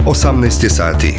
18 je sati.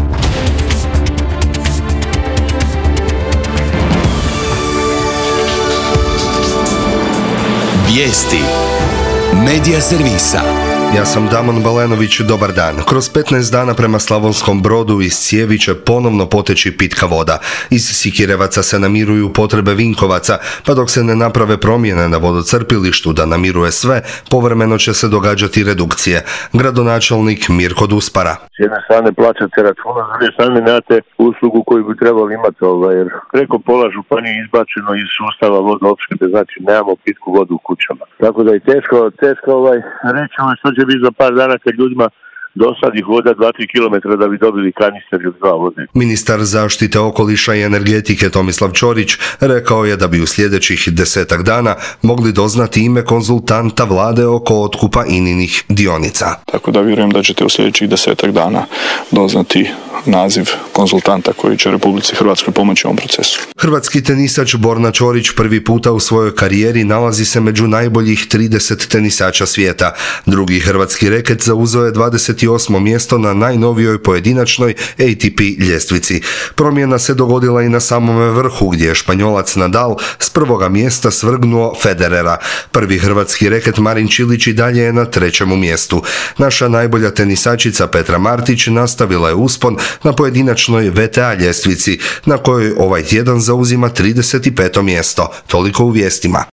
Vijesti Medija servisa. Ja sam Damon Balenović, dobar dan. Kroz 15 dana prema Slavonskom Brodu iz cijevi će ponovno poteći pitka voda. Iz Sikirevaca se namiruju potrebe Vinkovaca, pa dok se ne naprave promjene na vodocrpilištu da namiruje sve, povremeno će se događati redukcije. Gradonačelnik Mirko Duspara. S jedne strane plaćate računa, s druge strane nemate uslugu koju bi trebali imati, jer preko pola županije izbačeno iz sustava vodoopskrbe, znači nemamo pitku vodu u kućama. Tako da je teško reći što će biti za par dana kad ljudima dosadi voda 2-3 km da bi dobili kanister ili 2 vode. Ministar zaštite okoliša i energetike Tomislav Ćorić rekao je da bi u sljedećih 10 dana mogli doznati ime konzultanta vlade oko otkupa INA-inih dionica. Tako da vjerujem da ćete u sljedećih 10 dana doznati naziv konzultanta koji će Republici Hrvatskoj pomoći u ovom procesu. Hrvatski tenisač Borna Ćorić prvi puta u svojoj karijeri nalazi se među najboljih 30 tenisača svijeta. Drugi hrvatski reket zauzeo je 28. mjesto na najnovijoj pojedinačnoj ATP ljestvici. Promjena se dogodila i na samome vrhu gdje je Španjolac Nadal s prvoga mjesta svrgnuo Federera. Prvi hrvatski reket Marin Čilić i dalje je na 3. mjestu. Naša najbolja tenisačica Petra Martić nastavila je uspon na pojedinačnoj VTA ljestvici, na kojoj ovaj tjedan zauzima 35. mjesto. Toliko u vijestima.